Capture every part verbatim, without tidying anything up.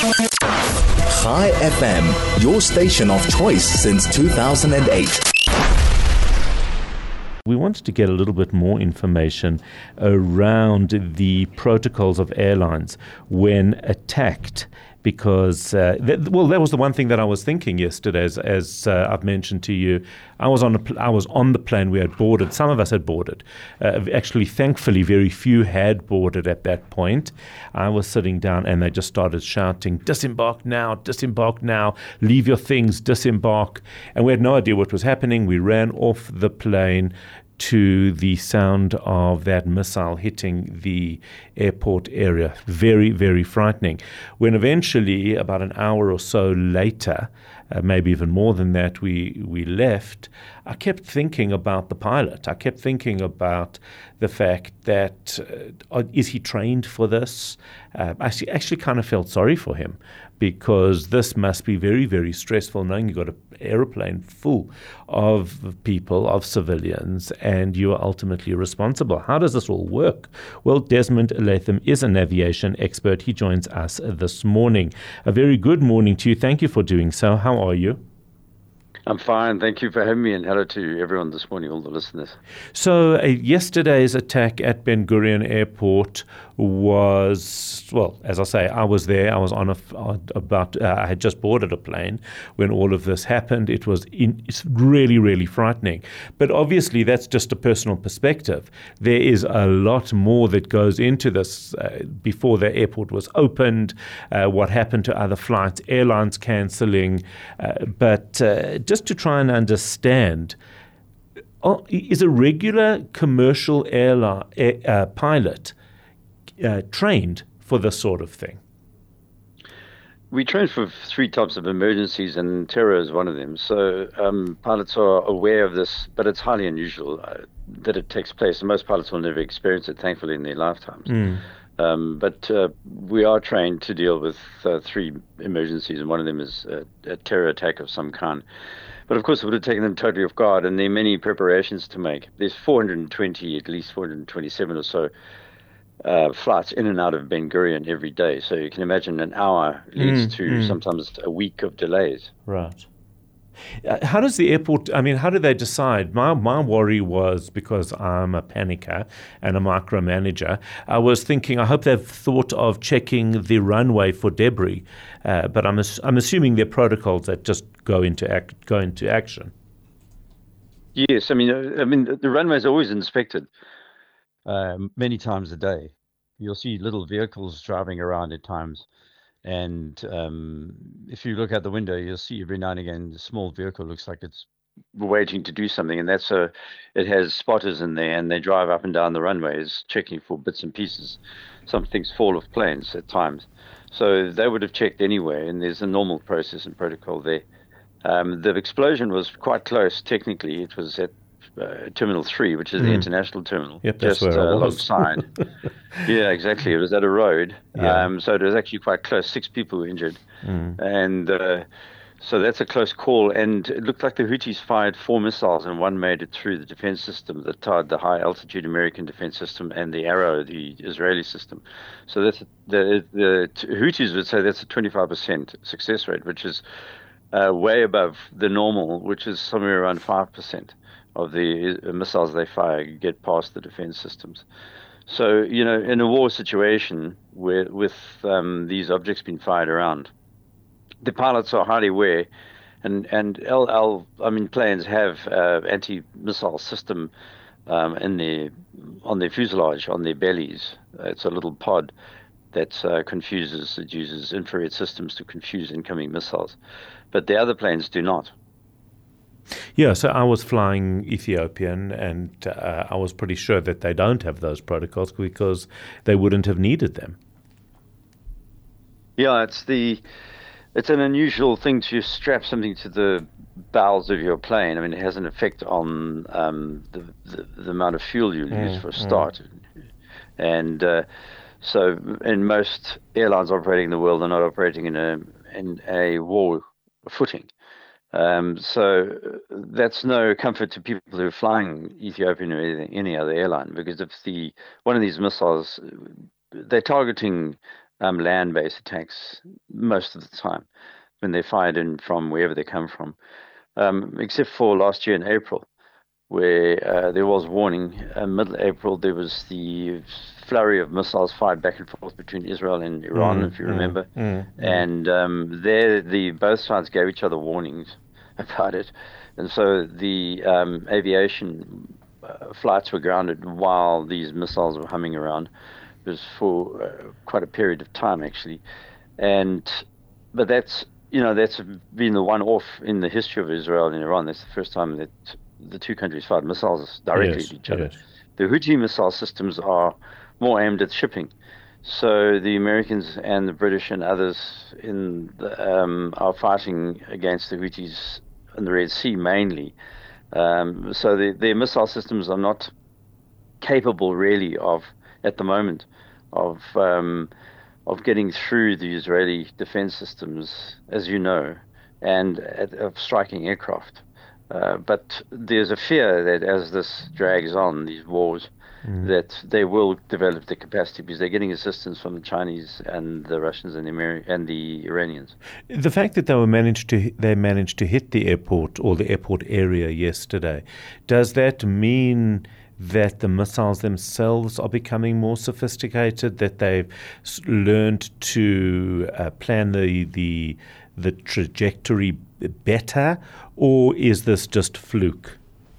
Chai F M, your station of choice since two thousand eight. We wanted to get a little bit more information around the protocols of airlines when attacked, because, uh, th- well, that was the one thing that I was thinking yesterday, as, as uh, I've mentioned to you. I was on a pl- I was on the plane. We had boarded. Some of us had boarded. Uh, actually, thankfully, very few had boarded at that point. I was sitting down, and they just started shouting, "Disembark now! Disembark now! Leave your things! Disembark!" And we had no idea what was happening. We ran off the plane to the sound of that missile hitting the airport area. Very, very frightening. When eventually, about an hour or so later, uh, maybe even more than that, we, we left, I kept thinking about the pilot. I kept thinking about the fact that, uh, is he trained for this? Uh, I actually, actually kind of felt sorry for him, because this must be very, very stressful knowing you've got an aeroplane full of people, of civilians, and you are ultimately responsible. How does this all work? Well, Desmond Latham is an aviation expert. He joins us this morning. A very good morning to you. Thank you for doing so. How are you? I'm fine. Thank you for having me, and hello to everyone this morning, all the listeners. So uh, yesterday's attack at Ben Gurion Airport was, well, as I say, I was there. I was on a, about, uh, I had just boarded a plane when all of this happened. It was in, it's really, really frightening. But obviously that's just a personal perspective. There is a lot more that goes into this. Uh, before the airport was opened, uh, what happened to other flights, airlines cancelling, uh, but uh, just to try and understand, oh, is a regular commercial airline air, uh, pilot uh, trained for this sort of thing? We train for three types of emergencies, and terror is one of them. So um, pilots are aware of this, but it's highly unusual uh, that it takes place. And most pilots will never experience it, thankfully, in their lifetimes. Mm. Um, but uh, we are trained to deal with uh, three emergencies, and one of them is a, a terror attack of some kind. But of course, it would have taken them totally off guard, and there are many preparations to make. There's four hundred twenty, at least four hundred twenty-seven or so uh, flights in and out of Ben Gurion every day. So you can imagine an hour leads mm, to mm. sometimes a week of delays. Right. Uh, how does the airport, I mean, how do they decide? My my worry was, because I'm a panicker and a micromanager, I was thinking, I hope they've thought of checking the runway for debris, uh, but I'm I'm assuming they're protocols that just go into act, go into action. Yes, I mean, I mean, the runway is always inspected uh, many times a day. You'll see little vehicles driving around at times. And um, if you look out the window, you'll see every now and again a small vehicle looks like it's waiting to do something. And that's a, it has spotters in there, and they drive up and down the runways checking for bits and pieces. Some things fall off planes at times. So they would have checked anyway, and there's a normal process and protocol there. Um, the explosion was quite close technically. It was at Uh, Terminal three, which is mm. the international terminal, yep, just that's where uh, I was. alongside. Yeah, exactly. It was at a road, yeah. um, so it was actually quite close. Six people were injured, mm. and uh, so that's a close call. And it looked like the Houthis fired four missiles, and one made it through the defense system, the T A D, the high-altitude American defense system, and the Arrow, the Israeli system. So that's the the Houthis would say that's a twenty-five percent success rate, which is uh, way above the normal, which is somewhere around five percent. Of the missiles they fire get past the defense systems. So, you know, in a war situation where with um, these objects being fired around, the pilots are highly aware, and, and L L, I mean, planes have uh, anti-missile system um, in their, on their fuselage, on their bellies. It's a little pod that uh, confuses, it uses infrared systems to confuse incoming missiles. But the other planes do not. Yeah, so I was flying Ethiopian, and uh, I was pretty sure that they don't have those protocols because they wouldn't have needed them. Yeah, it's the it's an unusual thing to strap something to the bowels of your plane. I mean, it has an effect on um, the, the the amount of fuel you use mm, for a start, mm. and uh, so in most airlines operating in the world, they're not operating in a in a war footing. Um, so that's no comfort to people who are flying Ethiopian or anything, any other airline, because if the one of these missiles, they're targeting um, land-based attacks most of the time when they fired in from wherever they come from, um, except for last year in April, where uh, there was warning. Uh, middle April, there was the flurry of missiles fired back and forth between Israel and Iran, mm, if you remember. Mm, mm, and um, there, the both sides gave each other warnings about it. And so the um, aviation uh, flights were grounded while these missiles were humming around. It was for uh, quite a period of time, actually. And but that's, you know, that's been the one-off in the history of Israel and Iran. That's the first time that the two countries fired missiles directly yes, at each other. Yes. The Houthi missile systems are more aimed at shipping. So the Americans and the British and others in the, um, are fighting against the Houthis in the Red Sea mainly. Um, so the, their missile systems are not capable really of, at the moment, of um, of getting through the Israeli defense systems, as you know, and at, of striking aircraft. Uh, but there's a fear that as this drags on, these wars, mm. that they will develop the capacity because they're getting assistance from the Chinese and the Russians and the Ameri- and the Iranians. The fact that they were managed to they managed to hit the airport or the airport area yesterday, does that mean that the missiles themselves are becoming more sophisticated, that they've learned to uh, plan the the the trajectory better, or is this just fluke?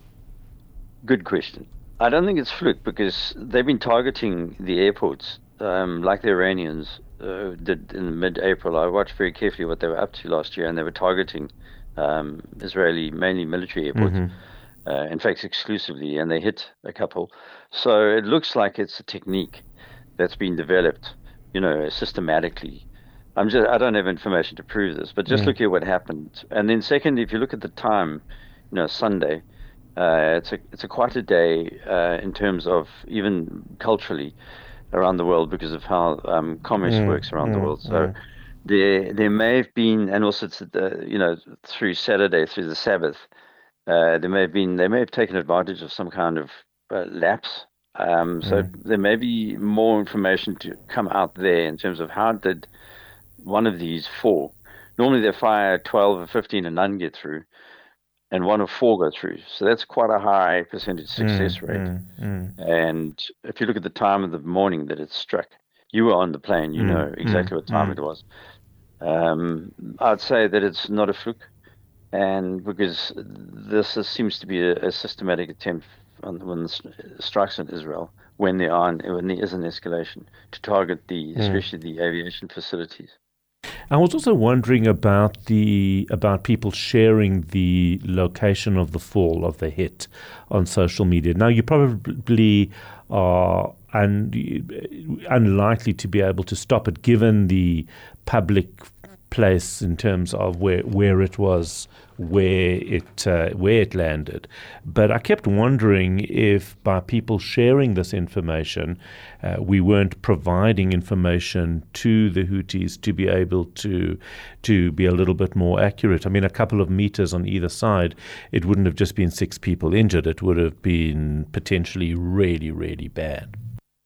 Good question. I don't think it's fluke because they've been targeting the airports um, like the Iranians uh, did in mid-April. I watched very carefully what they were up to last year, and they were targeting um, Israeli, mainly military airports, mm-hmm. uh, in fact, exclusively, and they hit a couple. So it looks like it's a technique that's been developed, you know, systematically. I'm just, I don't have information to prove this, but just mm. look at what happened. And then second, if you look at the time, you know, Sunday, uh, it's a it's a quite a day uh, in terms of even culturally around the world because of how um, commerce mm. works around mm. the world. So mm. there there may have been, and also it's the, you know, through Saturday, through the Sabbath, uh, there may have been, they may have taken advantage of some kind of uh, lapse. Um, so mm. there may be more information to come out there in terms of how did one of these four, normally they fire twelve or fifteen and none get through, and one of four go through. So that's quite a high percentage success mm, rate. Mm, mm. And if you look at the time of the morning that it struck, you were on the plane, you mm, know exactly mm, what time mm. it was. Um, I'd say that it's not a fluke, and because this is, seems to be a, a systematic attempt on when the strikes in Israel, when there are when there is an escalation, to target the especially mm. the aviation facilities. I was also wondering about the about people sharing the location of the fall of the hit on social media. Now, you probably are un, unlikely to be able to stop it, given the public place in terms of where where it was, where it uh, where it landed. But I kept wondering if by people sharing this information, uh, we weren't providing information to the Houthis to be able to to be a little bit more accurate. I mean, a couple of meters on either side, it wouldn't have just been six people injured. It would have been potentially really, really bad.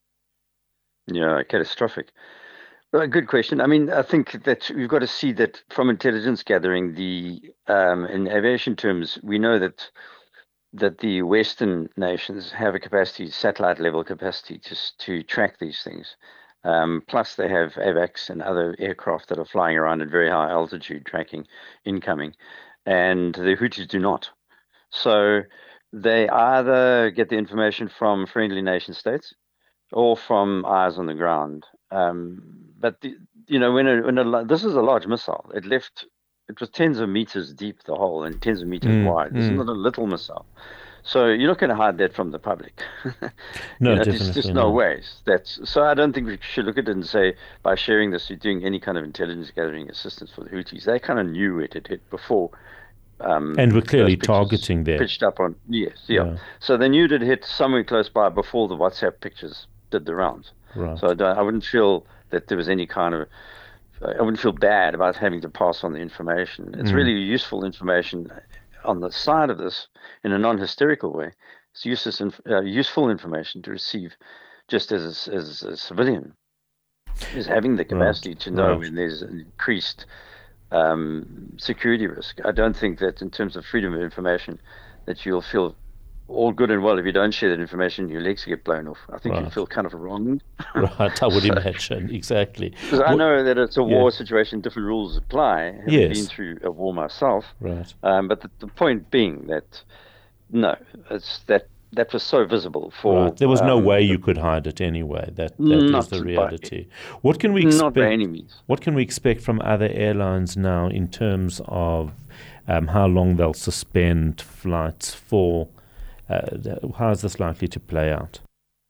Yeah, catastrophic. Well, good question. I mean, I think that we've got to see that from intelligence gathering, the um, in aviation terms, we know that that the Western nations have a capacity, satellite level capacity, just to track these things. Um, plus, they have AVAX and other aircraft that are flying around at very high altitude, tracking incoming, and the Houthis do not. So they either get the information from friendly nation states or from eyes on the ground. Um, but the, you know, when, a, when a, this is a large missile, it left, it was tens of meters deep, the hole, and tens of meters mm, wide. This mm. is not a little missile. So you're not going to hide that from the public. No, you know, definitely there's just not. no ways. That's, so I don't think we should look at it and say, by sharing this, you're doing any kind of intelligence gathering assistance for the Houthis. They kind of knew it had hit before. Um, and we're clearly targeting there. Pitched up on, yes, yeah. yeah. So they knew it had hit somewhere close by before the WhatsApp pictures did the rounds. Right. So I, don't, I wouldn't feel that there was any kind of, I wouldn't feel bad about having to pass on the information. It's mm. really useful information on the side of this in a non-hysterical way. It's useless, uh, useful information to receive just as a, as a civilian. is having the capacity Right. to know Right. when there's an increased um, security risk. I don't think that in terms of freedom of information that you'll feel all good and well if you don't share that information, your legs get blown off. I think you Right. feel kind of wronged. Right. I would So, imagine. Exactly. because I What- know that it's a yeah. war situation, different rules apply, having Yes. been through a war myself. Right. Um, but the, the point being that, no, it's that that was so visible for... Right. There was no um, way you could hide it anyway. That that Not is the by- reality. What can we Not by expect? any means. What can we expect from other airlines now in terms of um, how long they'll suspend flights for? Uh, th- how is this likely to play out?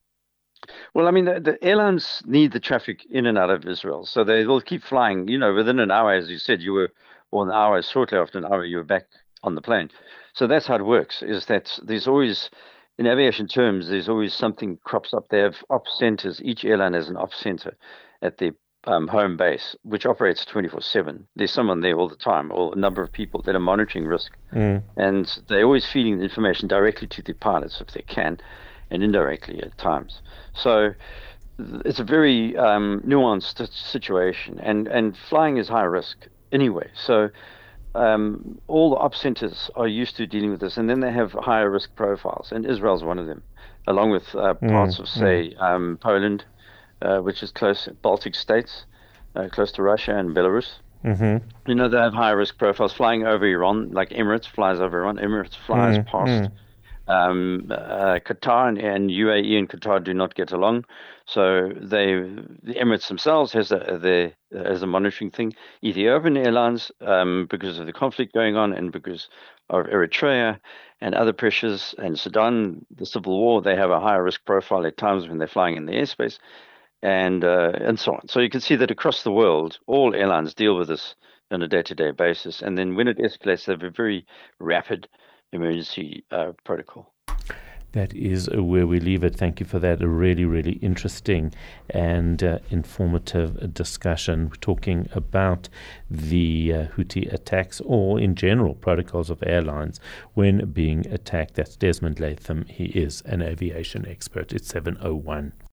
Well, I mean, the, the airlines need the traffic in and out of Israel, so they will keep flying. You know, within an hour, as you said, you were, or an hour, shortly after an hour, you were back on the plane. So that's how it works, is that there's always, in aviation terms, there's always something crops up. They have ops centers. Each airline has an ops center at their um, home base, which operates twenty-four seven. There's someone there all the time, or a number of people that are monitoring risk. Mm. And they're always feeding the information directly to the pilots if they can, and indirectly at times. So th- it's a very um, nuanced situation, and, and flying is high risk anyway. So um, all the op centers are used to dealing with this, and then they have higher risk profiles, and Israel's one of them, along with uh, parts Mm, of, say, um, Poland, uh, which is close, Baltic states, uh, close to Russia and Belarus. Mm-hmm. You know, they have high risk profiles. Flying over Iran, like Emirates flies over Iran. Emirates flies Mm, past mm. um, uh, Qatar, and, and U A E and Qatar do not get along. So they, the Emirates themselves has a the as a monitoring thing. Ethiopian Airlines, um, because of the conflict going on and because of Eritrea and other pressures, and Sudan, the civil war, they have a higher risk profile at times when they're flying in the airspace. And uh, and so on. So you can see that across the world, all airlines deal with this on a day-to-day basis. And then when it escalates, they have a very rapid emergency uh, protocol. That is where we leave it. Thank you for that. A really, really interesting and uh, informative discussion. We're talking about the uh, Houthi attacks, or in general, protocols of airlines when being attacked. That's Desmond Latham. He is an aviation expert. It's seven oh one.